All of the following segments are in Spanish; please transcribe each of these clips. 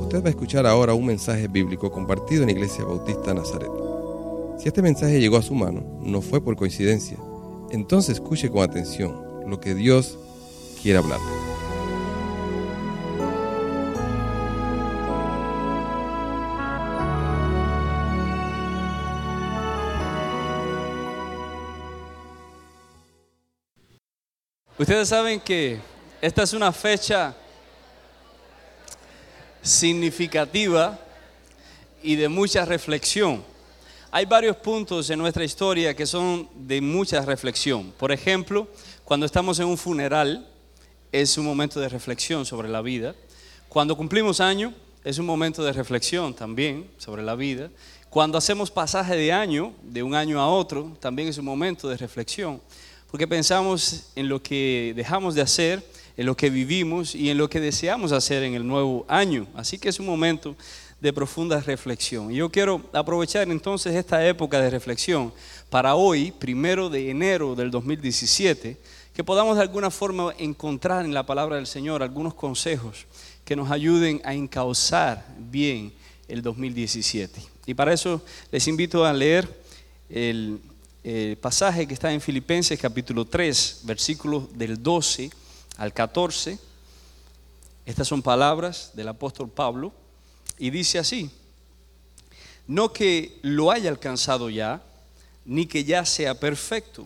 Usted va a escuchar ahora un mensaje bíblico compartido en Iglesia Bautista Nazaret. Si este mensaje llegó a su mano, no fue por coincidencia. Entonces escuche con atención lo que Dios quiere hablarle. Ustedes saben que esta es una fecha significativa y de mucha reflexión. Hay varios puntos en nuestra historia que son de mucha reflexión. Por ejemplo, cuando estamos en un funeral es un momento de reflexión sobre la vida. Cuando cumplimos año es un momento de reflexión también sobre la vida. Cuando hacemos pasaje de año, de un año a otro, también es un momento de reflexión. Porque pensamos en lo que dejamos de hacer, en lo que vivimos y en lo que deseamos hacer en el nuevo año. Así que es un momento de profunda reflexión. Y yo quiero aprovechar entonces esta época de reflexión para hoy, 1 de enero del 2017, que podamos de alguna forma encontrar en la palabra del Señor algunos consejos que nos ayuden a encauzar bien el 2017. Y para eso les invito a leer el pasaje que está en Filipenses capítulo 3, versículos del 12 al 14. Estas son palabras del apóstol Pablo y dice así: no que lo haya alcanzado ya, ni que ya sea perfecto,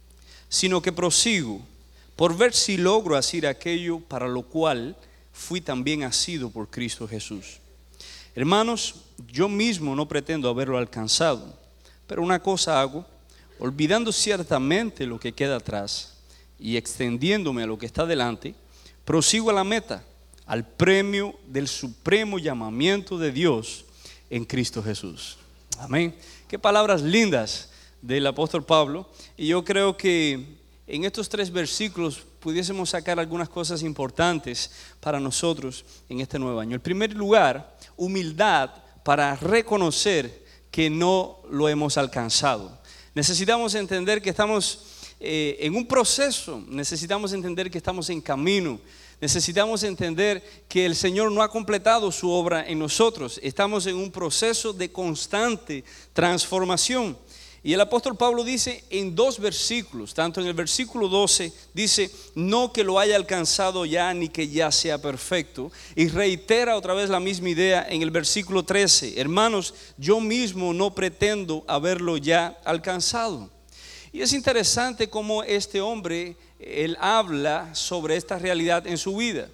sino que prosigo por ver si logro hacer aquello para lo cual fui también asido por Cristo Jesús. Hermanos, yo mismo no pretendo haberlo alcanzado, pero una cosa hago, olvidando ciertamente lo que queda atrás y extendiéndome a lo que está delante, prosigo a la meta, al premio del supremo llamamiento de Dios en Cristo Jesús. Amén. Qué palabras lindas del apóstol Pablo. Y yo creo que en estos 3 versículos pudiésemos sacar algunas cosas importantes para nosotros en este nuevo año. En primer lugar, humildad para reconocer que no lo hemos alcanzado. Necesitamos entender que estamos en un proceso, necesitamos entender que estamos en camino, necesitamos entender que el Señor no ha completado su obra en nosotros, estamos en un proceso de constante transformación. Y el apóstol Pablo dice en 2 versículos, tanto en el versículo 12 dice no que lo haya alcanzado ya ni que ya sea perfecto, y reitera otra vez la misma idea en el versículo 13: hermanos, yo mismo no pretendo haberlo ya alcanzado. Y es interesante cómo este hombre, él habla sobre esta realidad en su vida.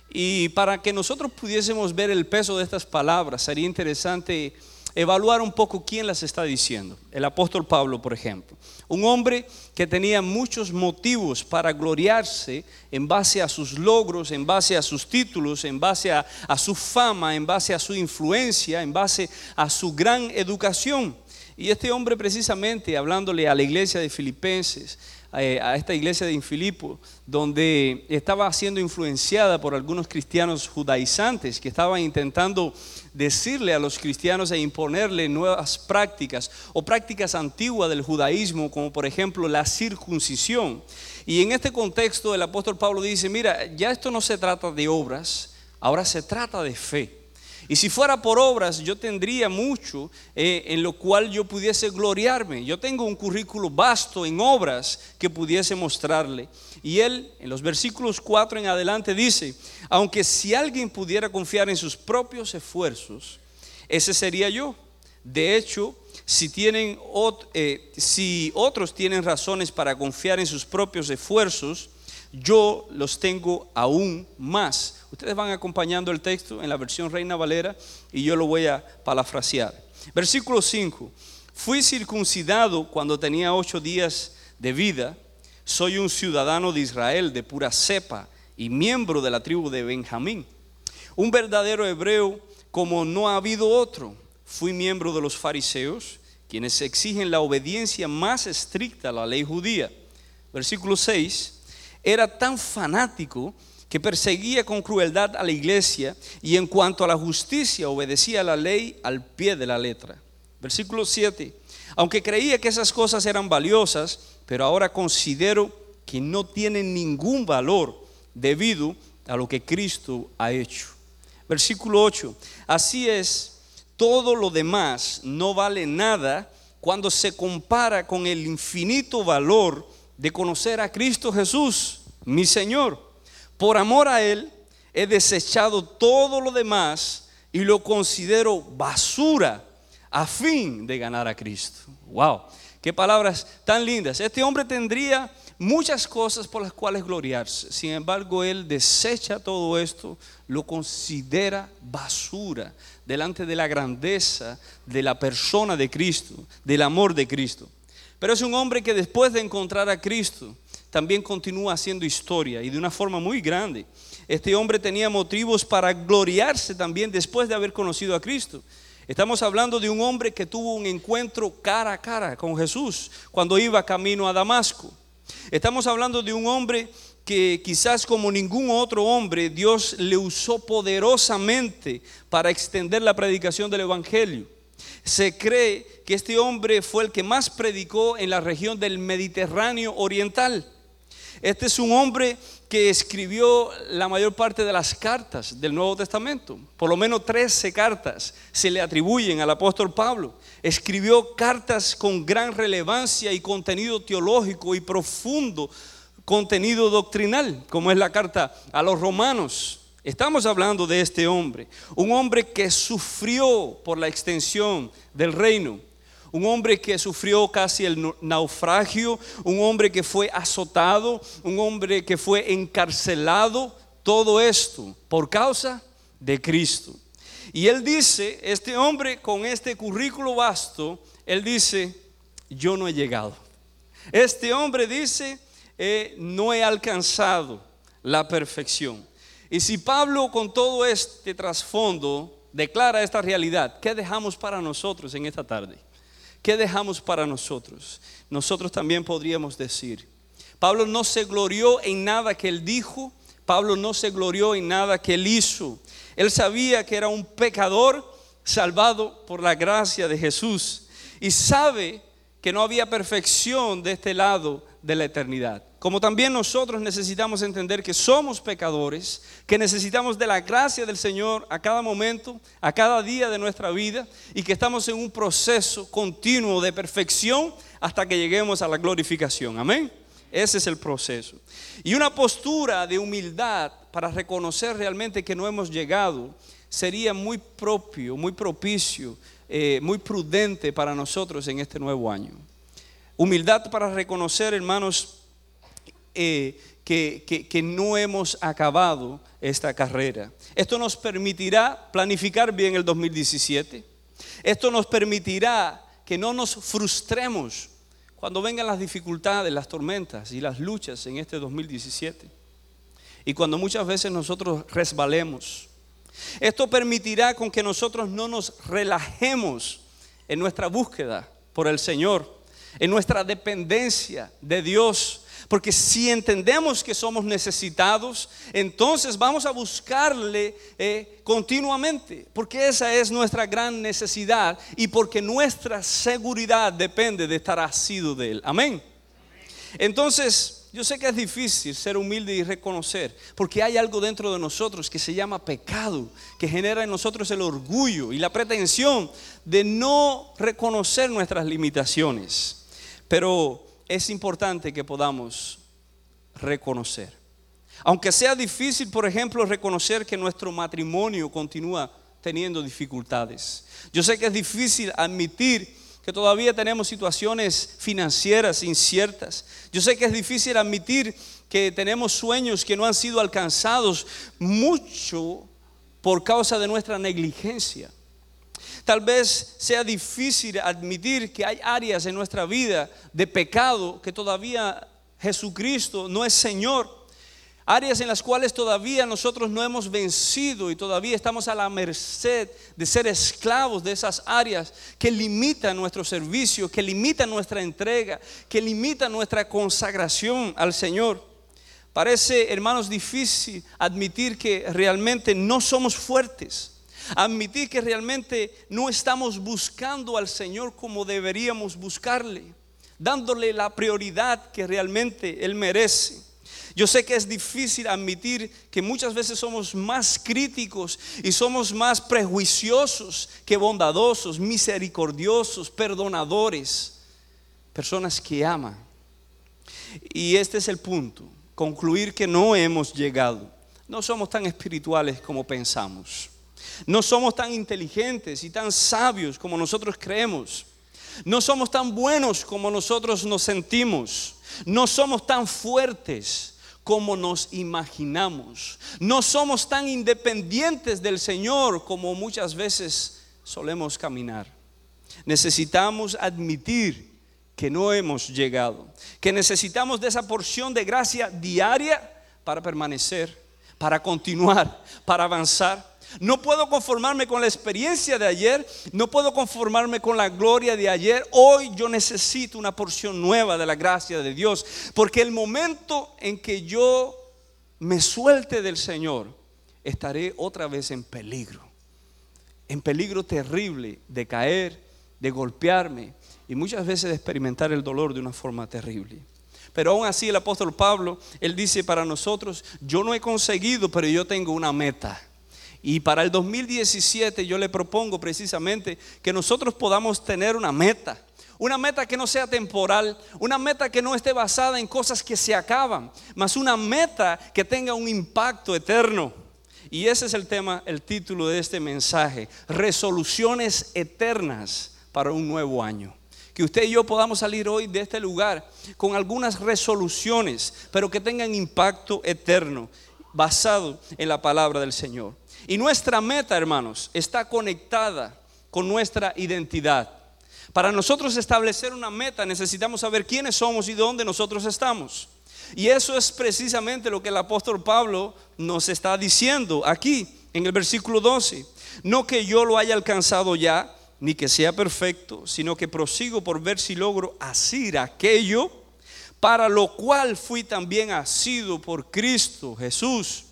Y para que nosotros pudiésemos ver el peso de estas palabras, sería interesante evaluar un poco quién las está diciendo. El apóstol Pablo, por ejemplo, un hombre que tenía muchos motivos para gloriarse en base a sus logros, en base a sus títulos, en base a su fama, en base a su influencia, en base a su gran educación. Y este hombre, precisamente hablándole a la iglesia de Filipenses, a esta iglesia de Filipo, donde estaba siendo influenciada por algunos cristianos judaizantes que estaban intentando decirle a los cristianos e imponerle nuevas prácticas o prácticas antiguas del judaísmo, como por ejemplo la circuncisión. Y en este contexto el apóstol Pablo dice: mira, ya esto no se trata de obras, ahora se trata de fe. Y si fuera por obras, yo tendría mucho en lo cual yo pudiese gloriarme. Yo tengo un currículo vasto en obras que pudiese mostrarle. Y él, en los versículos 4 en adelante, dice: aunque si alguien pudiera confiar en sus propios esfuerzos, ese sería yo. De hecho, si otros tienen razones para confiar en sus propios esfuerzos, yo los tengo aún más. Ustedes van acompañando el texto en la versión Reina Valera y yo lo voy a parafrasear. Versículo 5: fui circuncidado cuando tenía 8 días de vida. Soy un ciudadano de Israel de pura cepa y miembro de la tribu de Benjamín. Un verdadero hebreo como no ha habido otro. Fui miembro de los fariseos, quienes exigen la obediencia más estricta a la ley judía. Versículo 6: era tan fanático que perseguía con crueldad a la iglesia y en cuanto a la justicia obedecía a la ley al pie de la letra. Versículo 7: aunque creía que esas cosas eran valiosas, pero ahora considero que no tienen ningún valor debido a lo que Cristo ha hecho. Versículo 8. Así es, todo lo demás no vale nada cuando se compara con el infinito valor de conocer a Cristo Jesús, mi Señor. Por amor a Él he desechado todo lo demás y lo considero basura a fin de ganar a Cristo. Wow, qué palabras tan lindas. Este hombre tendría muchas cosas por las cuales gloriarse. Sin embargo, él desecha todo esto, lo considera basura delante de la grandeza de la persona de Cristo, del amor de Cristo. Pero es un hombre que después de encontrar a Cristo también continúa haciendo historia, y de una forma muy grande. Este hombre tenía motivos para gloriarse también después de haber conocido a Cristo. Estamos hablando de un hombre que tuvo un encuentro cara a cara con Jesús cuando iba camino a Damasco. Estamos hablando de un hombre que quizás como ningún otro hombre Dios le usó poderosamente para extender la predicación del evangelio. Se cree que este hombre fue el que más predicó en la región del Mediterráneo oriental. Este es un hombre que escribió la mayor parte de las cartas del Nuevo Testamento. Por lo menos 13 cartas se le atribuyen al apóstol Pablo. Escribió cartas con gran relevancia y contenido teológico y profundo contenido doctrinal, como es la carta a los romanos. Estamos hablando de este hombre, un hombre que sufrió por la extensión del reino, un hombre que sufrió casi el naufragio, un hombre que fue azotado, un hombre que fue encarcelado, todo esto por causa de Cristo. Y él dice, este hombre con este currículo vasto, él dice, yo no he llegado. Este hombre dice, no he alcanzado la perfección. Y si Pablo con todo este trasfondo declara esta realidad, ¿qué dejamos para nosotros en esta tarde? ¿Qué dejamos para nosotros? Nosotros también podríamos decir, Pablo no se glorió en nada que él dijo, Pablo no se glorió en nada que él hizo. Él sabía que era un pecador salvado por la gracia de Jesús y sabe que no había perfección de este lado de la eternidad. Como también nosotros necesitamos entender que somos pecadores, que necesitamos de la gracia del Señor a cada momento, a cada día de nuestra vida, y que estamos en un proceso continuo de perfección hasta que lleguemos a la glorificación. Amén. Ese es el proceso. Y una postura de humildad para reconocer realmente que no hemos llegado sería muy propio, muy propicio, muy prudente para nosotros en este nuevo año. Humildad para reconocer, hermanos, que no hemos acabado esta carrera. Esto nos permitirá planificar bien el 2017. Esto nos permitirá que no nos frustremos cuando vengan las dificultades, las tormentas y las luchas en este 2017. Y cuando muchas veces nosotros resbalemos. Esto permitirá con que nosotros no nos relajemos en nuestra búsqueda por el Señor, en nuestra dependencia de Dios. Porque si entendemos que somos necesitados, entonces vamos a buscarle continuamente, porque esa es nuestra gran necesidad y porque nuestra seguridad depende de estar asido de Él. Amén. Entonces, yo sé que es difícil ser humilde y reconocer, porque hay algo dentro de nosotros que se llama pecado, que genera en nosotros el orgullo y la pretensión de no reconocer nuestras limitaciones. Pero es importante que podamos reconocer. Aunque sea difícil, por ejemplo, reconocer que nuestro matrimonio continúa teniendo dificultades. Yo sé que es difícil admitir que todavía tenemos situaciones financieras inciertas. Yo sé que es difícil admitir que tenemos sueños que no han sido alcanzados, mucho por causa de nuestra negligencia. Tal vez sea difícil admitir que hay áreas en nuestra vida de pecado que todavía Jesucristo no es Señor. Áreas en las cuales todavía nosotros no hemos vencido y todavía estamos a la merced de ser esclavos de esas áreas que limitan nuestro servicio, que limitan nuestra entrega, que limitan nuestra consagración al Señor. Parece, hermanos, difícil admitir que realmente no somos fuertes. Admitir que realmente no estamos buscando al Señor como deberíamos buscarle, dándole la prioridad que realmente Él merece. Yo sé que es difícil admitir que muchas veces somos más críticos y somos más prejuiciosos que bondadosos, misericordiosos, perdonadores, personas que aman. Y este es el punto, concluir que no hemos llegado. No somos tan espirituales como pensamos. No somos tan inteligentes y tan sabios como nosotros creemos. No somos tan buenos como nosotros nos sentimos. No somos tan fuertes como nos imaginamos. No somos tan independientes del Señor como muchas veces solemos caminar. Necesitamos admitir que no hemos llegado, que necesitamos de esa porción de gracia diaria para permanecer, para continuar, para avanzar. No puedo conformarme con la experiencia de ayer, no puedo conformarme con la gloria de ayer. Hoy yo necesito una porción nueva de la gracia de Dios, porque el momento en que yo me suelte del Señor, estaré otra vez en peligro terrible de caer, de golpearme y muchas veces de experimentar el dolor de una forma terrible. Pero aún así el apóstol Pablo, él dice para nosotros: yo no he conseguido, pero yo tengo una meta. Y para el 2017 yo le propongo precisamente que nosotros podamos tener una meta que no sea temporal, una meta que no esté basada en cosas que se acaban, mas una meta que tenga un impacto eterno. Y ese es el tema, el título de este mensaje: resoluciones eternas para un nuevo año. Que usted y yo podamos salir hoy de este lugar con algunas resoluciones, pero que tengan impacto eterno, basado en la palabra del Señor. Y nuestra meta, hermanos, está conectada con nuestra identidad. Para nosotros establecer una meta necesitamos saber quiénes somos y dónde nosotros estamos. Y eso es precisamente lo que el apóstol Pablo nos está diciendo aquí en el versículo 12. No que yo lo haya alcanzado ya, ni que sea perfecto, sino que prosigo por ver si logro asir aquello para lo cual fui también asido por Cristo Jesús.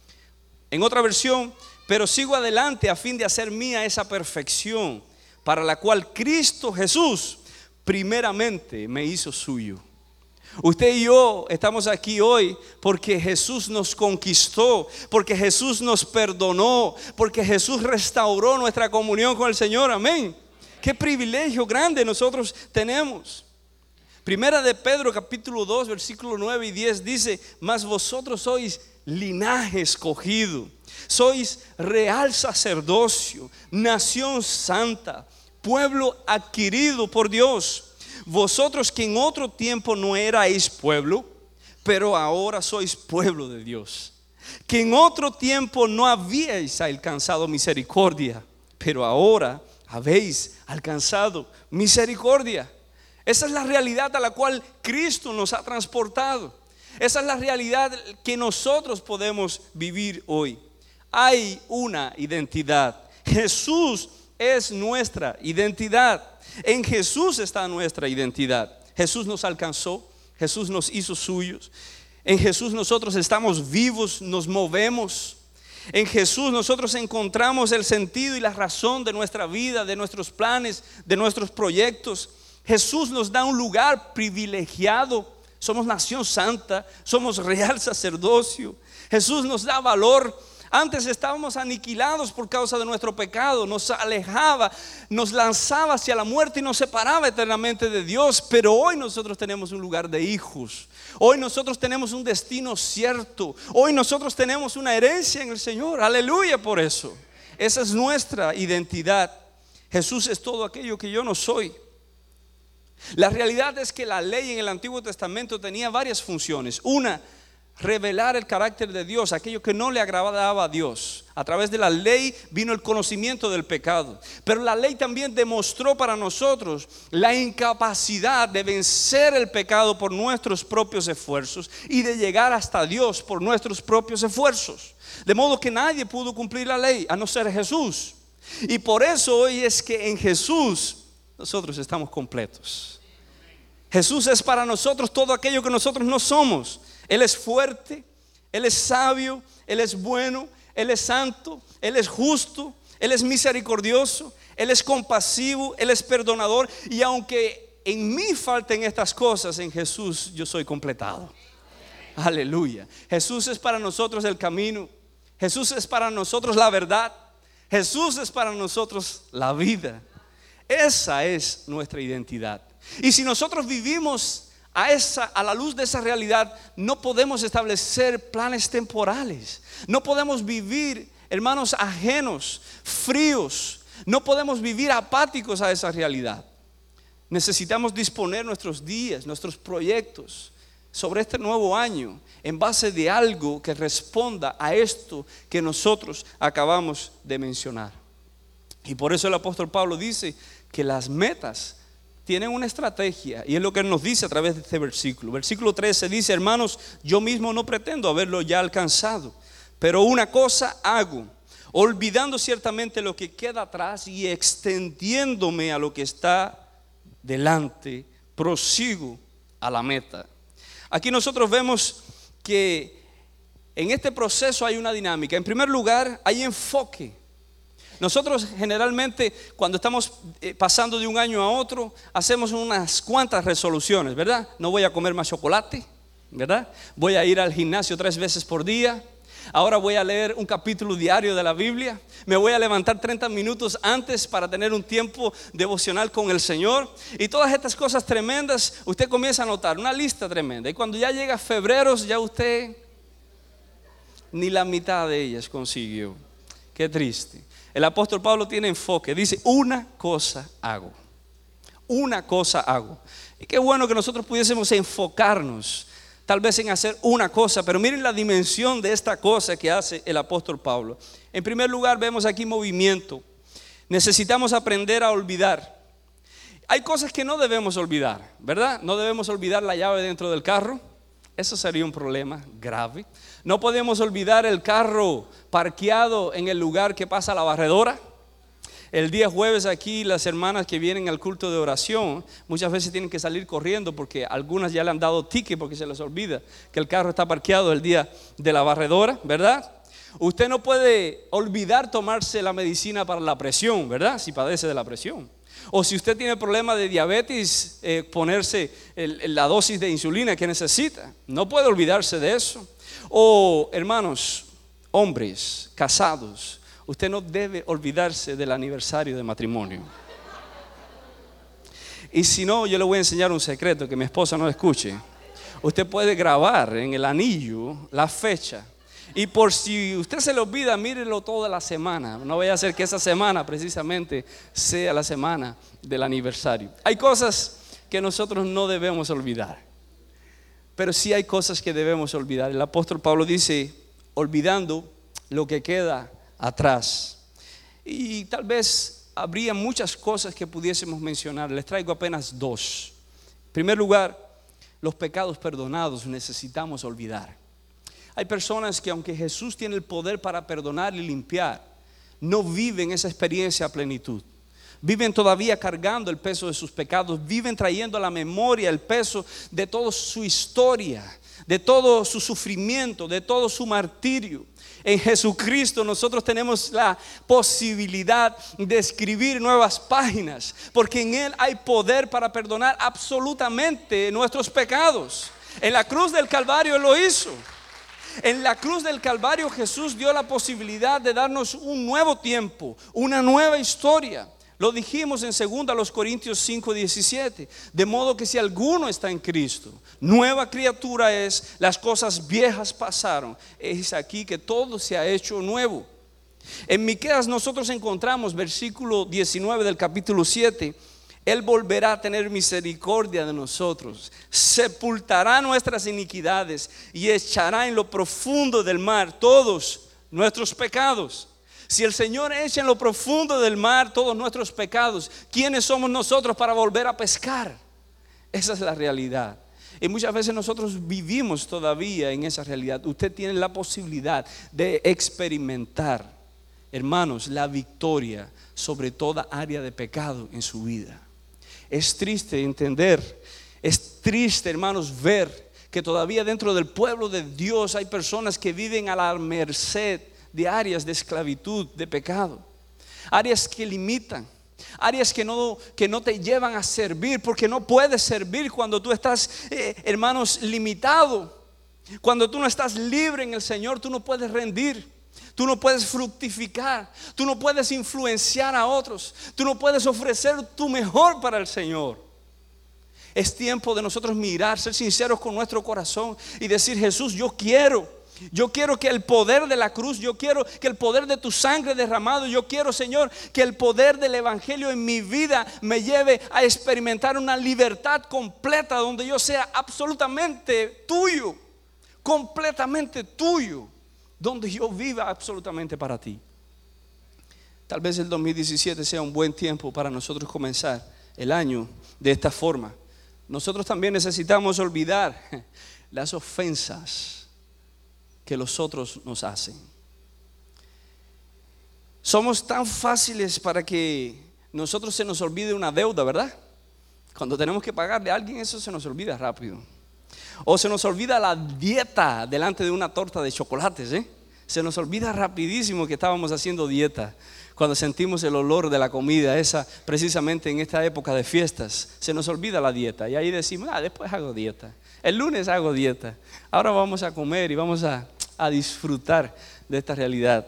En otra versión: pero sigo adelante a fin de hacer mía esa perfección para la cual Cristo Jesús primeramente me hizo suyo. Usted y yo estamos aquí hoy porque Jesús nos conquistó, porque Jesús nos perdonó, porque Jesús restauró nuestra comunión con el Señor. Amén. Qué privilegio grande nosotros tenemos. Primera de Pedro capítulo 2 versículo 9 y 10 dice: mas vosotros sois linaje escogido, sois real sacerdocio, nación santa, pueblo adquirido por Dios. Vosotros que en otro tiempo no erais pueblo, pero ahora sois pueblo de Dios. Que en otro tiempo no habíais alcanzado misericordia, pero ahora habéis alcanzado misericordia. Esa es la realidad a la cual Cristo nos ha transportado. Esa es la realidad que nosotros podemos vivir hoy. Hay una identidad. Jesús es nuestra identidad. En Jesús está nuestra identidad. Jesús nos alcanzó, Jesús nos hizo suyos. En Jesús nosotros estamos vivos, nos movemos. En Jesús nosotros encontramos el sentido y la razón de nuestra vida, de nuestros planes, de nuestros proyectos. Jesús nos da un lugar privilegiado. Somos nación santa, somos real sacerdocio. Jesús nos da valor. Antes estábamos aniquilados por causa de nuestro pecado, nos alejaba, nos lanzaba hacia la muerte y nos separaba eternamente de Dios. Pero hoy nosotros tenemos un lugar de hijos. Hoy nosotros tenemos un destino cierto. Hoy nosotros tenemos una herencia en el Señor. Aleluya por eso. Esa es nuestra identidad. Jesús es todo aquello que yo no soy. La realidad es que la ley en el Antiguo Testamento tenía varias funciones. Una, revelar el carácter de Dios, aquello que no le agradaba a Dios. A través de la ley vino el conocimiento del pecado. Pero la ley también demostró para nosotros la incapacidad de vencer el pecado por nuestros propios esfuerzos y de llegar hasta Dios por nuestros propios esfuerzos. De modo que nadie pudo cumplir la ley a no ser Jesús. Y por eso hoy es que en Jesús nosotros estamos completos. Jesús es para nosotros todo aquello que nosotros no somos. Él es fuerte, Él es sabio, Él es bueno, Él es santo, Él es justo, Él es misericordioso, Él es compasivo, Él es perdonador. Y aunque en mí falten estas cosas, en Jesús yo soy completado. Aleluya. Jesús es para nosotros el camino. Jesús es para nosotros la verdad. Jesús es para nosotros la vida. Esa es nuestra identidad. Y si nosotros vivimos a la luz de esa realidad, no podemos establecer planes temporales. No podemos vivir, hermanos, ajenos, fríos. No podemos vivir apáticos a esa realidad. Necesitamos disponer nuestros días, nuestros proyectos sobre este nuevo año en base de algo que responda a esto que nosotros acabamos de mencionar. Y por eso el apóstol Pablo dice que las metas tienen una estrategia, y es lo que él nos dice a través de este versículo. Versículo 13 dice: hermanos, yo mismo no pretendo haberlo ya alcanzado, pero una cosa hago, olvidando ciertamente lo que queda atrás y extendiéndome a lo que está delante, prosigo a la meta. Aquí nosotros vemos que en este proceso hay una dinámica. En primer lugar, hay enfoque. Nosotros generalmente cuando estamos pasando de un año a otro, hacemos unas cuantas resoluciones, ¿verdad? No voy a comer más chocolate, ¿verdad? Voy a ir al gimnasio 3 veces por día. Ahora voy a leer un capítulo diario de la Biblia. Me voy a levantar 30 minutos antes para tener un tiempo devocional con el Señor. Y todas estas cosas tremendas, usted comienza a notar una lista tremenda. Y cuando ya llega febrero, ya usted ni la mitad de ellas consiguió. Qué triste. El apóstol Pablo tiene enfoque. Dice: una cosa hago. Una cosa hago. Y qué bueno que nosotros pudiésemos enfocarnos tal vez en hacer una cosa, pero miren la dimensión de esta cosa que hace el apóstol Pablo. En primer lugar, vemos aquí movimiento. Necesitamos aprender a olvidar. Hay cosas que no debemos olvidar, ¿verdad? No debemos olvidar la llave dentro del carro. Eso sería un problema grave. No podemos olvidar el carro parqueado en el lugar que pasa la barredora. El día jueves aquí las hermanas que vienen al culto de oración muchas veces tienen que salir corriendo porque algunas ya le han dado ticket porque se les olvida que el carro está parqueado el día de la barredora, ¿verdad? Usted no puede olvidar tomarse la medicina para la presión, ¿verdad? Si padece de la presión. O si usted tiene problema de diabetes, ponerse la dosis de insulina que necesita. No puede olvidarse de eso. O hermanos, hombres casados, usted no debe olvidarse del aniversario de matrimonio. Y si no, yo le voy a enseñar un secreto que mi esposa no escuche. Usted puede grabar en el anillo la fecha. Y por si usted se le olvida, mírelo toda la semana. No vaya a ser que esa semana precisamente sea la semana del aniversario. Hay cosas que nosotros no debemos olvidar, pero sí hay cosas que debemos olvidar. El apóstol Pablo dice: olvidando lo que queda atrás. Y tal vez habría muchas cosas que pudiésemos mencionar. Les traigo apenas 2. En primer lugar, los pecados perdonados necesitamos olvidar. Hay personas que, aunque Jesús tiene el poder para perdonar y limpiar, no viven esa experiencia a plenitud. Viven todavía cargando el peso de sus pecados. Viven trayendo a la memoria el peso de toda su historia, de todo su sufrimiento, de todo su martirio. En Jesucristo nosotros tenemos la posibilidad de escribir nuevas páginas, porque en Él hay poder para perdonar absolutamente nuestros pecados. En la cruz del Calvario Él lo hizo. En la cruz del Calvario Jesús dio la posibilidad de darnos un nuevo tiempo, una nueva historia. Lo dijimos en 2 Corintios 5:17. De modo que si alguno está en Cristo, nueva criatura es, las cosas viejas pasaron. Es aquí que todo se ha hecho nuevo. En Miqueas nosotros encontramos versículo 19 del capítulo 7. Él volverá a tener misericordia de nosotros, sepultará nuestras iniquidades y echará en lo profundo del mar todos nuestros pecados. Si el Señor echa en lo profundo del mar todos nuestros pecados, ¿quiénes somos nosotros para volver a pescar? Esa es la realidad. Y muchas veces nosotros vivimos todavía en esa realidad. Usted tiene la posibilidad de experimentar, hermanos, la victoria sobre toda área de pecado en su vida. Es triste entender, es triste, hermanos, ver que todavía dentro del pueblo de Dios hay personas que viven a la merced de áreas de esclavitud, de pecado, áreas que limitan, áreas que no te llevan a servir, porque no puedes servir cuando tú estás, hermanos, limitado. Cuando tú no estás libre en el Señor, tú no puedes rendir, tú no puedes fructificar, tú no puedes influenciar a otros, tú no puedes ofrecer tu mejor para el Señor. Es tiempo de nosotros mirar, ser sinceros con nuestro corazón y decir: Jesús, yo quiero que el poder de la cruz, yo quiero que el poder de tu sangre derramado, yo quiero, Señor, que el poder del evangelio en mi vida me lleve a experimentar una libertad completa, donde yo sea absolutamente tuyo, completamente tuyo, donde yo viva absolutamente para ti. Tal vez el 2017 sea un buen tiempo para nosotros comenzar el año de esta forma. Nosotros también necesitamos olvidar las ofensas que los otros nos hacen. Somos tan fáciles para que nosotros se nos olvide una deuda, ¿verdad? Cuando tenemos que pagarle a alguien, eso se nos olvida rápido. O se nos olvida la dieta delante de una torta de chocolates, Se nos olvida rapidísimo que estábamos haciendo dieta. Cuando sentimos el olor de la comida, esa precisamente en esta época de fiestas, se nos olvida la dieta. Y ahí decimos: después hago dieta, el lunes hago dieta, ahora vamos a comer y vamos a disfrutar de esta realidad.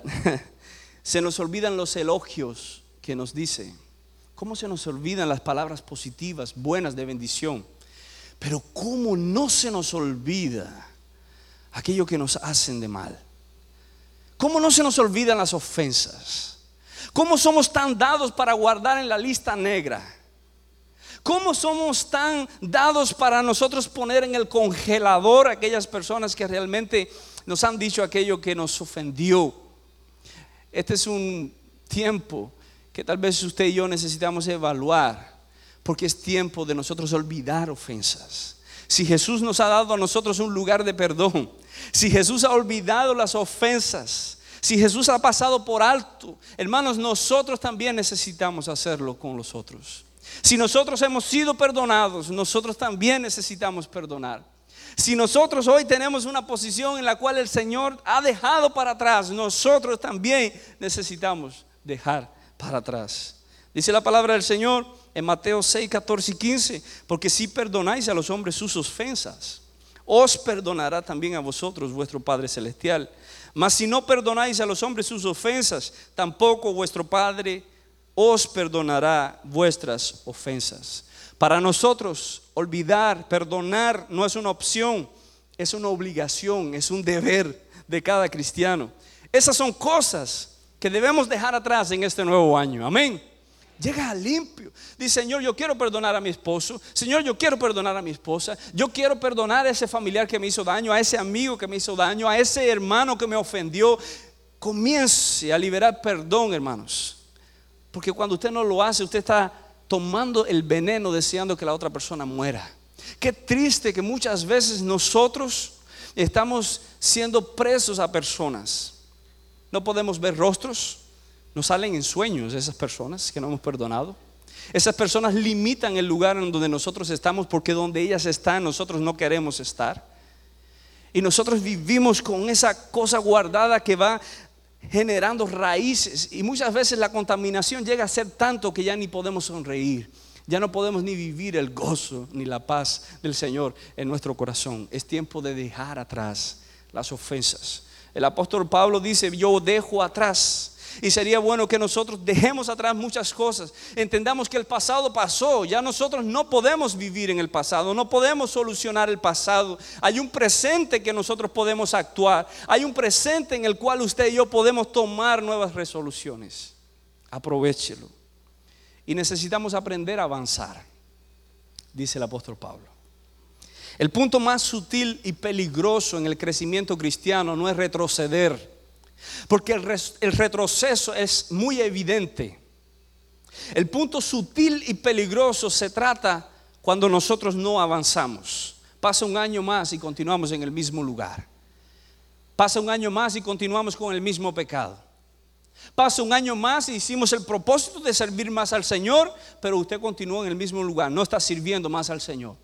Se nos olvidan los elogios que nos dice. ¿Cómo se nos olvidan las palabras positivas, buenas, de bendición? Pero ¿cómo no se nos olvida aquello que nos hacen de mal? ¿Cómo no se nos olvidan las ofensas? ¿Cómo somos tan dados para guardar en la lista negra? ¿Cómo somos tan dados para nosotros poner en el congelador a aquellas personas que realmente nos han dicho aquello que nos ofendió? Este es un tiempo que tal vez usted y yo necesitamos evaluar, porque es tiempo de nosotros olvidar ofensas. Si Jesús nos ha dado a nosotros un lugar de perdón, si Jesús ha olvidado las ofensas, si Jesús ha pasado por alto, hermanos, nosotros también necesitamos hacerlo con los otros. Si nosotros hemos sido perdonados, nosotros también necesitamos perdonar. Si nosotros hoy tenemos una posición en la cual el Señor ha dejado para atrás, nosotros también necesitamos dejar para atrás. Dice la palabra del Señor en Mateo 6, 14 y 15: porque si perdonáis a los hombres sus ofensas, os perdonará también a vosotros vuestro Padre Celestial. Mas si no perdonáis a los hombres sus ofensas, tampoco vuestro Padre os perdonará vuestras ofensas. Para nosotros, olvidar, perdonar no es una opción, es una obligación, es un deber de cada cristiano. Esas son cosas que debemos dejar atrás en este nuevo año. Amén. Llega limpio. Dice: Señor, yo quiero perdonar a mi esposo. Señor, yo quiero perdonar a mi esposa. Yo quiero perdonar a ese familiar que me hizo daño, a ese amigo que me hizo daño, a ese hermano que me ofendió. Comience a liberar perdón, hermanos. Porque cuando usted no lo hace, usted está tomando el veneno deseando que la otra persona muera. Qué triste que muchas veces nosotros estamos siendo presos a personas. No podemos ver rostros. Nos salen en sueños esas personas que no hemos perdonado. Esas personas limitan el lugar en donde nosotros estamos, porque donde ellas están nosotros no queremos estar. Y nosotros vivimos con esa cosa guardada que va generando raíces. Y muchas veces la contaminación llega a ser tanto que ya ni podemos sonreír. Ya no podemos ni vivir el gozo ni la paz del Señor en nuestro corazón. Es tiempo de dejar atrás las ofensas. El apóstol Pablo dice: yo dejo atrás. Y sería bueno que nosotros dejemos atrás muchas cosas. Entendamos que el pasado pasó. Ya nosotros no podemos vivir en el pasado. No podemos solucionar el pasado. Hay un presente que nosotros podemos actuar. Hay un presente en el cual usted y yo podemos tomar nuevas resoluciones. Aprovéchelo. Y necesitamos aprender a avanzar, dice el apóstol Pablo. El punto más sutil y peligroso en el crecimiento cristiano no es retroceder, porque el retroceso es muy evidente. El punto sutil y peligroso se trata cuando nosotros no avanzamos. Pasa un año más y continuamos en el mismo lugar. Pasa un año más y continuamos con el mismo pecado. Pasa un año más y hicimos el propósito de servir más al Señor, pero usted continúa en el mismo lugar, no está sirviendo más al Señor.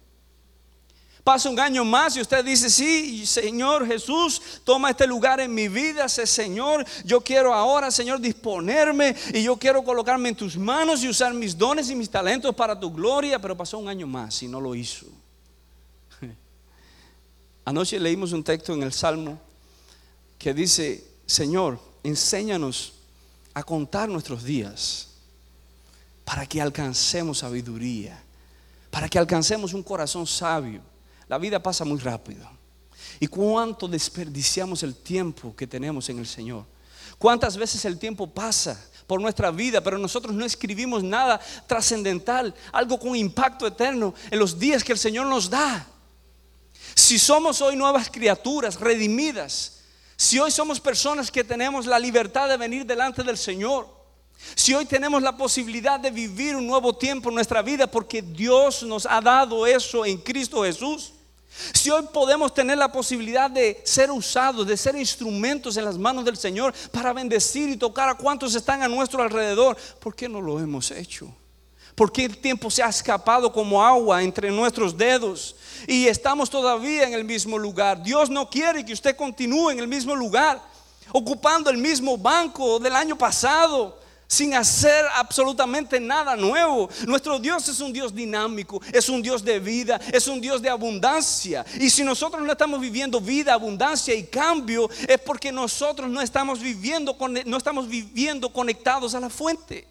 Pasa un año más y usted dice: sí, Señor Jesús, toma este lugar en mi vida, sé Señor, yo quiero ahora, Señor, disponerme y yo quiero colocarme en tus manos y usar mis dones y mis talentos para tu gloria. Pero pasó un año más y no lo hizo. Anoche leímos un texto en el Salmo que dice: Señor, enséñanos a contar nuestros días para que alcancemos sabiduría, para que alcancemos un corazón sabio. La vida pasa muy rápido. ¿Y cuánto desperdiciamos el tiempo que tenemos en el Señor? ¿Cuántas veces el tiempo pasa por nuestra vida, pero nosotros no escribimos nada trascendental, algo con impacto eterno en los días que el Señor nos da? Si somos hoy nuevas criaturas redimidas, si hoy somos personas que tenemos la libertad de venir delante del Señor, si hoy tenemos la posibilidad de vivir un nuevo tiempo en nuestra vida porque Dios nos ha dado eso en Cristo Jesús, si hoy podemos tener la posibilidad de ser usados, de ser instrumentos en las manos del Señor para bendecir y tocar a cuantos están a nuestro alrededor, ¿por qué no lo hemos hecho? ¿Por qué el tiempo se ha escapado como agua entre nuestros dedos y estamos todavía en el mismo lugar? Dios no quiere que usted continúe en el mismo lugar, ocupando el mismo banco del año pasado, sin hacer absolutamente nada nuevo. Nuestro Dios es un Dios dinámico, es un Dios de vida, es un Dios de abundancia. Y si nosotros no estamos viviendo vida, abundancia y cambio, es porque nosotros no estamos viviendo conectados a la fuente.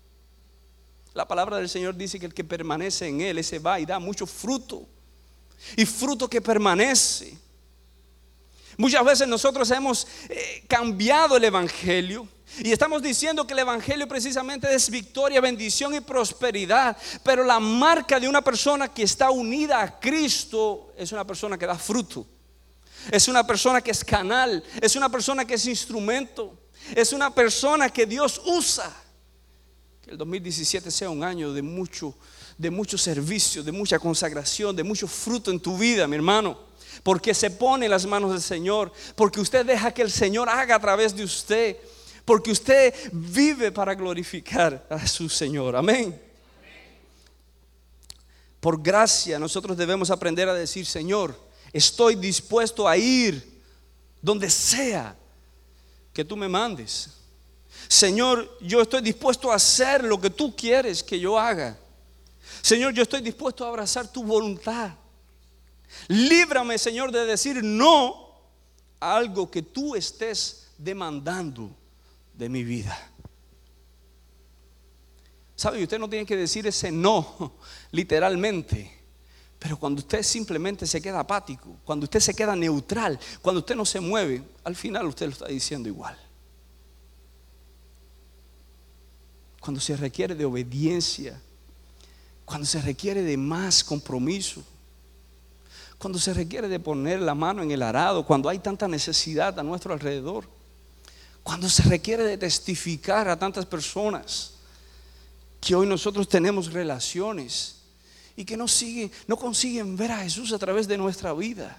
La palabra del Señor dice que el que permanece en Él, ese va y da mucho fruto, y fruto que permanece. Muchas veces nosotros hemos cambiado el evangelio y estamos diciendo que el evangelio precisamente es victoria, bendición y prosperidad. Pero la marca de una persona que está unida a Cristo es una persona que da fruto, es una persona que es canal, es una persona que es instrumento, es una persona que Dios usa. Que el 2017 sea un año de mucho servicio, de mucha consagración, de mucho fruto en tu vida, mi hermano, porque se pone en las manos del Señor, porque usted deja que el Señor haga a través de usted, porque usted vive para glorificar a su Señor. Amén. Por gracia nosotros debemos aprender a decir: Señor, estoy dispuesto a ir donde sea que tú me mandes. Señor, yo estoy dispuesto a hacer lo que tú quieres que yo haga. Señor, yo estoy dispuesto a abrazar tu voluntad. Líbrame, Señor, de decir no a algo que tú estés demandando de mi vida. ¿Sabe? Usted no tiene que decir ese no literalmente, pero cuando usted simplemente se queda apático, cuando usted se queda neutral, cuando usted no se mueve, al final usted lo está diciendo igual. Cuando se requiere de obediencia, cuando se requiere de más compromiso, cuando se requiere de poner la mano en el arado, cuando hay tanta necesidad a nuestro alrededor, cuando se requiere de testificar a tantas personas que hoy nosotros tenemos relaciones y que no consiguen ver a Jesús a través de nuestra vida,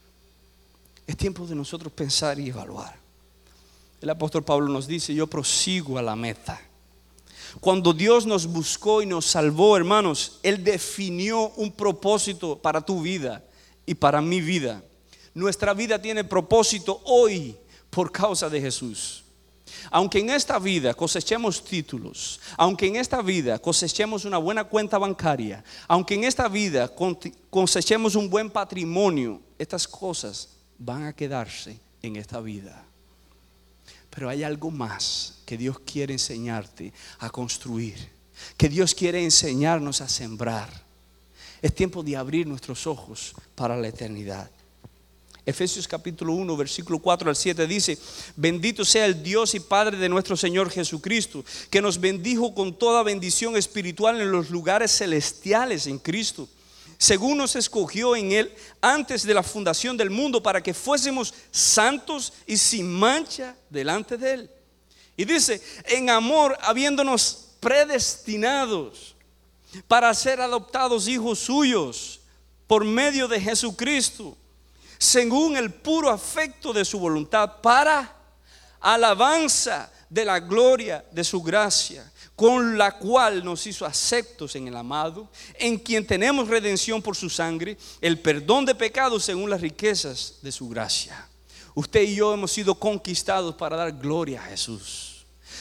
es tiempo de nosotros pensar y evaluar. El apóstol Pablo nos dice: yo prosigo a la meta. Cuando Dios nos buscó y nos salvó, hermanos, Él definió un propósito para tu vida y para mi vida. Nuestra vida tiene propósito hoy por causa de Jesús. Aunque en esta vida cosechemos títulos, aunque en esta vida cosechemos una buena cuenta bancaria, aunque en esta vida cosechemos un buen patrimonio, estas cosas van a quedarse en esta vida. Pero hay algo más que Dios quiere enseñarte a construir, que Dios quiere enseñarnos a sembrar. Es tiempo de abrir nuestros ojos para la eternidad. Efesios capítulo 1 versículo 4 al 7 dice: bendito sea el Dios y Padre de nuestro Señor Jesucristo, que nos bendijo con toda bendición espiritual en los lugares celestiales en Cristo, según nos escogió en Él antes de la fundación del mundo, para que fuésemos santos y sin mancha delante de Él. Y dice: en amor, habiéndonos predestinados para ser adoptados hijos suyos por medio de Jesucristo, según el puro afecto de su voluntad, para alabanza de la gloria de su gracia, con la cual nos hizo aceptos en el amado, en quien tenemos redención por su sangre, el perdón de pecados según las riquezas de su gracia. Usted y yo hemos sido conquistados para dar gloria a Jesús.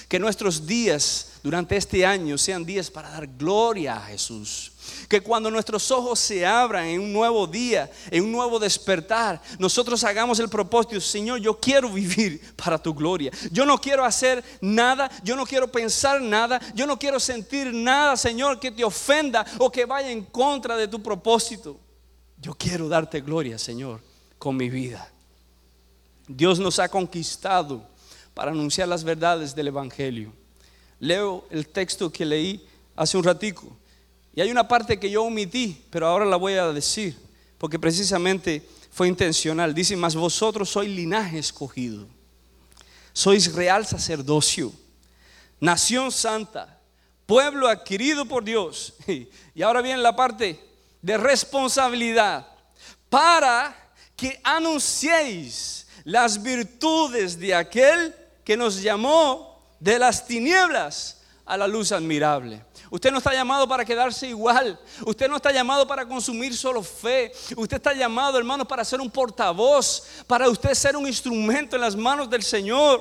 Que nuestros días durante este año sean días para dar gloria a Jesús. Que cuando nuestros ojos se abran en un nuevo día, en un nuevo despertar, nosotros hagamos el propósito: Señor, yo quiero vivir para tu gloria. Yo no quiero hacer nada, yo no quiero pensar nada, yo no quiero sentir nada, Señor, que te ofenda o que vaya en contra de tu propósito. Yo quiero darte gloria, Señor, con mi vida. Dios nos ha conquistado para anunciar las verdades del Evangelio. Leo el texto que leí hace un ratico, y hay una parte que yo omití, pero ahora la voy a decir, porque precisamente fue intencional. Dice: mas vosotros sois linaje escogido, sois real sacerdocio, nación santa, pueblo adquirido por Dios. Y ahora viene la parte de responsabilidad, para que anunciéis las virtudes de aquel que nos llamó de las tinieblas a la luz admirable. Usted no está llamado para quedarse igual. Usted no está llamado para consumir solo fe. Usted está llamado, hermanos, para ser un portavoz, para usted ser un instrumento en las manos del Señor.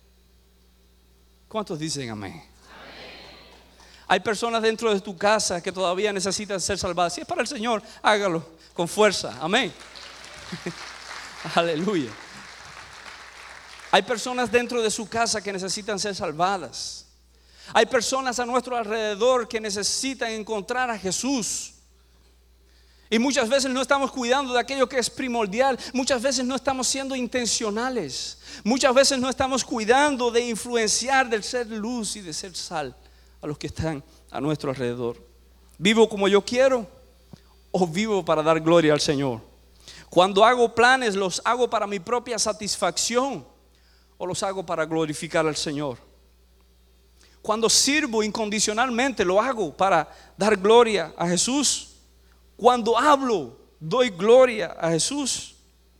¿Cuántos dicen amén? Hay personas dentro de tu casa que todavía necesitan ser salvadas. Si es para el Señor, hágalo con fuerza. Amén. Aleluya. Hay personas dentro de su casa que necesitan ser salvadas. Hay personas a nuestro alrededor que necesitan encontrar a Jesús. Y muchas veces no estamos cuidando de aquello que es primordial. Muchas veces no estamos siendo intencionales. Muchas veces no estamos cuidando de influenciar, de ser luz y de ser sal a los que están a nuestro alrededor. ¿Vivo como yo quiero o vivo para dar gloria al Señor? Cuando hago planes, ¿los hago para mi propia satisfacción o los hago para glorificar al Señor? Cuando sirvo incondicionalmente, ¿lo hago para dar gloria a Jesús? Cuando hablo, ¿doy gloria a Jesús?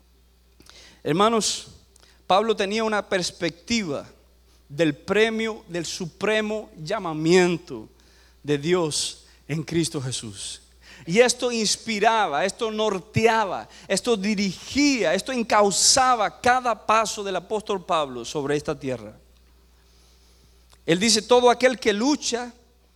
Hermanos, Pablo tenía una perspectiva del premio, del supremo llamamiento de Dios en Cristo Jesús. Y esto inspiraba, esto norteaba, esto dirigía, esto encauzaba cada paso del apóstol Pablo sobre esta tierra. Él dice: todo aquel que lucha,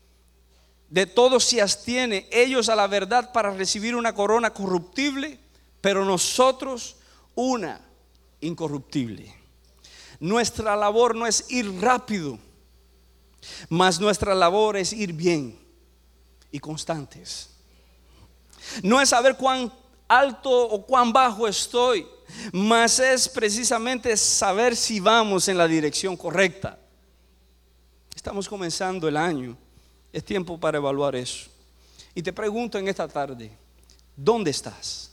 de todo se abstiene, ellos a la verdad para recibir una corona corruptible, pero nosotros una incorruptible. Nuestra labor no es ir rápido, mas nuestra labor es ir bien y constantes. No es saber cuán alto o cuán bajo estoy, mas es precisamente saber si vamos en la dirección correcta. Estamos comenzando el año, es tiempo para evaluar eso. Y te pregunto en esta tarde: ¿dónde estás?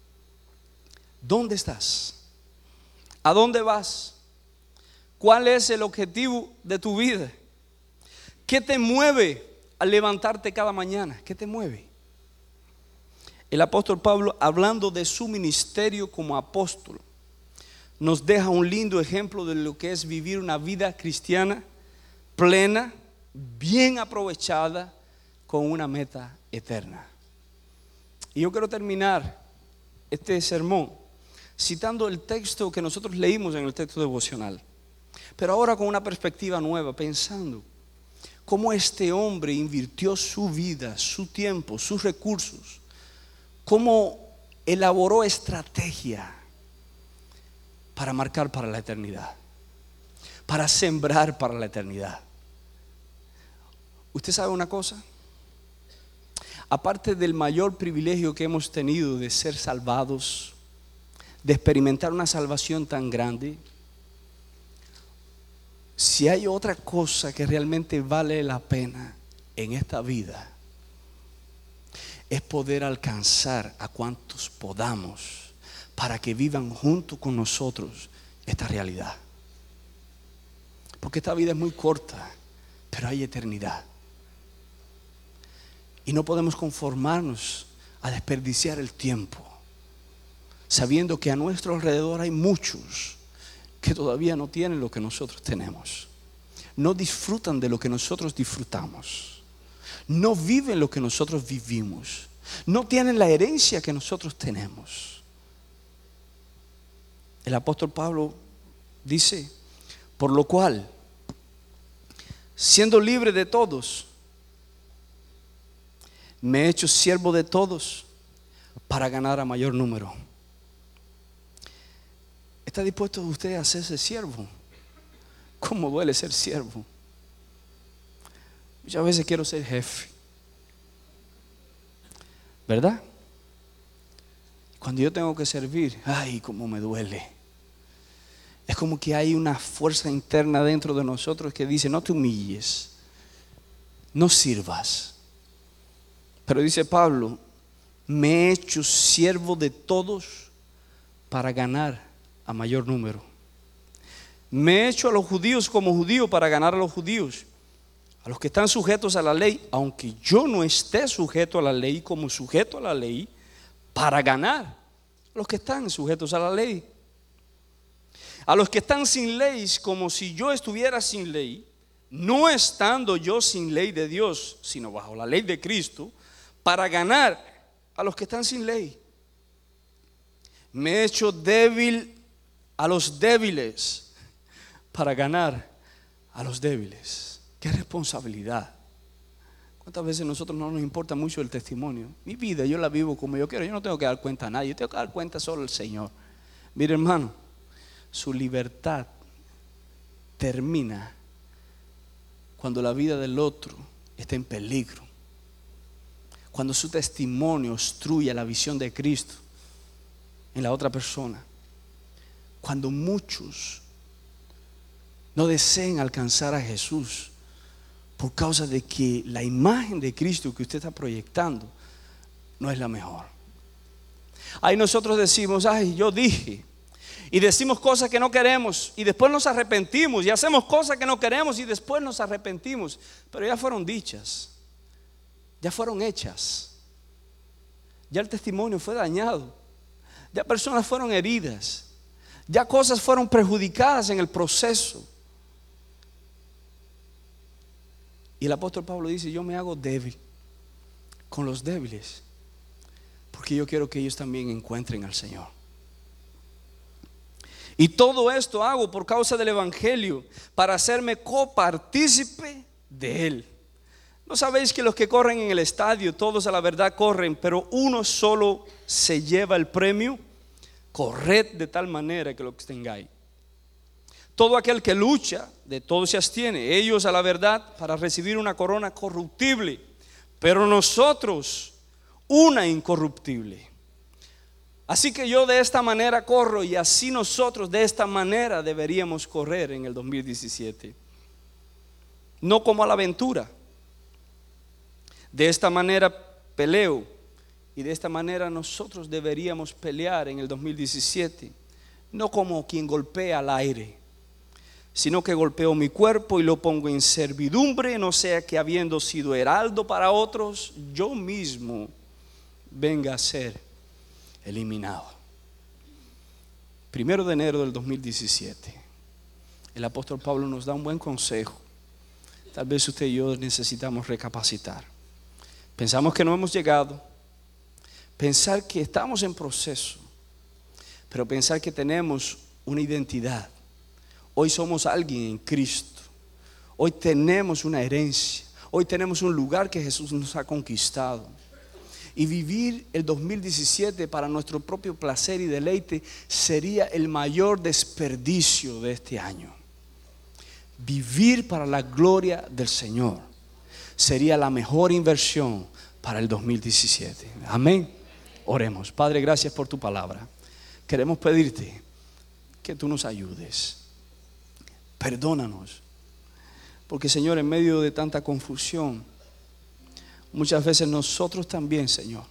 ¿Dónde estás? ¿A dónde vas? ¿Cuál es el objetivo de tu vida? ¿Qué te mueve al levantarte cada mañana? ¿Qué te mueve? El apóstol Pablo, hablando de su ministerio como apóstol, nos deja un lindo ejemplo de lo que es vivir una vida cristiana plena, bien aprovechada, con una meta eterna. Y yo quiero terminar este sermón citando el texto que nosotros leímos en el texto devocional, pero ahora con una perspectiva nueva, pensando cómo este hombre invirtió su vida, su tiempo, sus recursos, cómo elaboró estrategia para marcar para la eternidad, para sembrar para la eternidad. ¿Usted sabe una cosa? Aparte del mayor privilegio que hemos tenido de ser salvados, de experimentar una salvación tan grande, si hay otra cosa que realmente vale la pena en esta vida, es poder alcanzar a cuantos podamos para que vivan junto con nosotros esta realidad. Porque esta vida es muy corta, pero hay eternidad. Y no podemos conformarnos a desperdiciar el tiempo, sabiendo que a nuestro alrededor hay muchos que todavía no tienen lo que nosotros tenemos. No disfrutan de lo que nosotros disfrutamos. No viven lo que nosotros vivimos. No tienen la herencia que nosotros tenemos. El apóstol Pablo dice: por lo cual siendo libre de todos, me he hecho siervo de todos para ganar a mayor número. ¿Está dispuesto usted a hacerse siervo? ¿Cómo duele ser siervo? Muchas veces quiero ser jefe, ¿verdad? Cuando yo tengo que servir, ay, cómo me duele. Es como que hay una fuerza interna dentro de nosotros que dice: no te humilles, no sirvas. Pero dice Pablo: me he hecho siervo de todos para ganar a mayor número. Me he hecho a los judíos como judío para ganar a los judíos, a los que están sujetos a la ley, aunque yo no esté sujeto a la ley, como sujeto a la ley, para ganar a los que están sujetos a la ley. A los que están sin ley, como si yo estuviera sin ley, no estando yo sin ley de Dios, sino bajo la ley de Cristo, para ganar a los que están sin ley. Me he hecho débil a los débiles para ganar a los débiles. Qué responsabilidad. ¿Cuántas veces a nosotros no nos importa mucho el testimonio? Mi vida yo la vivo como yo quiero. Yo no tengo que dar cuenta a nadie, yo tengo que dar cuenta solo al Señor. Mire, hermano, su libertad termina cuando la vida del otro está en peligro, cuando su testimonio obstruye la visión de Cristo en la otra persona, cuando muchos no deseen alcanzar a Jesús por causa de que la imagen de Cristo que usted está proyectando no es la mejor. Ahí nosotros decimos: ay, yo dije. Y decimos cosas que no queremos y después nos arrepentimos, y hacemos cosas que no queremos y después nos arrepentimos. Pero ya fueron dichas, ya fueron hechas, ya el testimonio fue dañado, ya personas fueron heridas, ya cosas fueron perjudicadas en el proceso. Y el apóstol Pablo dice: yo me hago débil con los débiles, porque yo quiero que ellos también encuentren al Señor. Y todo esto hago por causa del evangelio, para hacerme copartícipe de él. ¿No sabéis que los que corren en el estadio, todos a la verdad corren, pero uno solo se lleva el premio? Corred de tal manera que lo obtengáis. Todo aquel que lucha, de todo se abstiene. Ellos a la verdad para recibir una corona corruptible, pero nosotros una incorruptible. Así que yo de esta manera corro, y así nosotros de esta manera deberíamos correr en el 2017. No como a la aventura. De esta manera peleo, y de esta manera nosotros deberíamos pelear en el 2017. No como quien golpea al aire, sino que golpeo mi cuerpo y lo pongo en servidumbre, no sea que habiendo sido heraldo para otros, yo mismo venga a ser eliminado. 1 de enero del 2017, el apóstol Pablo nos da un buen consejo. Tal vez usted y yo necesitamos recapacitar. Pensamos que no hemos llegado, pensar que estamos en proceso, pero pensar que tenemos una identidad. Hoy somos alguien en Cristo. Hoy tenemos una herencia. Hoy tenemos un lugar que Jesús nos ha conquistado. Y vivir el 2017 para nuestro propio placer y deleite sería el mayor desperdicio de este año. Vivir para la gloria del Señor sería la mejor inversión para el 2017. Amén. Oremos. Padre, gracias por tu palabra. Queremos pedirte que tú nos ayudes. Perdónanos, porque Señor, en medio de tanta confusión, muchas veces nosotros también, Señor,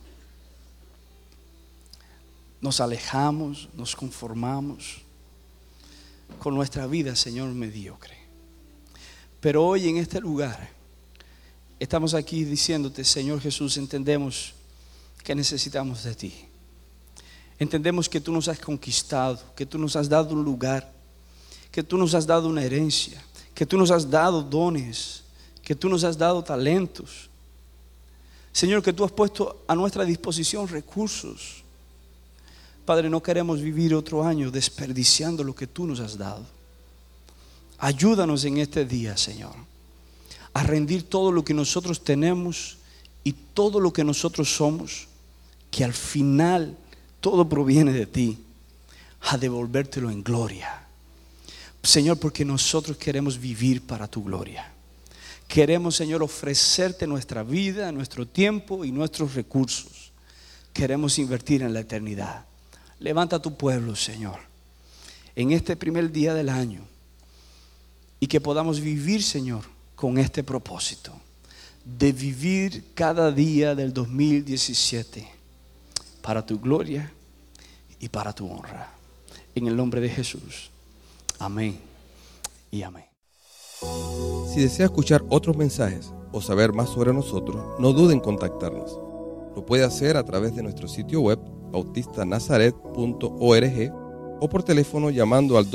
nos alejamos, nos conformamos con nuestra vida, Señor, mediocre. Pero hoy en este lugar estamos aquí diciéndote: Señor Jesús, entendemos que necesitamos de ti. Entendemos que tú nos has conquistado, que tú nos has dado un lugar, que tú nos has dado una herencia, que tú nos has dado dones, que tú nos has dado talentos. Señor, que tú has puesto a nuestra disposición recursos. Padre, no queremos vivir otro año desperdiciando lo que tú nos has dado. Ayúdanos en este día, Señor. a rendir todo lo que nosotros tenemos y todo lo que nosotros somos, que al final todo proviene de ti, a devolvértelo en gloria. Señor, porque nosotros queremos vivir para tu gloria. Queremos, Señor, ofrecerte nuestra vida, nuestro tiempo y nuestros recursos. Queremos invertir en la eternidad. Levanta a tu pueblo, Señor, en este primer día del año, y que podamos vivir, Señor, con este propósito de vivir cada día del 2017 para tu gloria y para tu honra. En el nombre de Jesús. Amén y amén. Si desea escuchar otros mensajes o saber más sobre nosotros, no dude en contactarnos. Lo puede hacer a través de nuestro sitio web bautistanazaret.org o por teléfono llamando al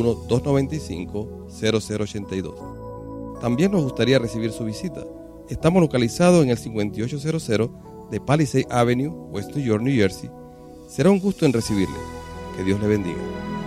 201-295-0082. También nos gustaría recibir su visita. Estamos localizados en el 5800 de Palisade Avenue, West New York, New Jersey. Será un gusto en recibirle. Que Dios le bendiga.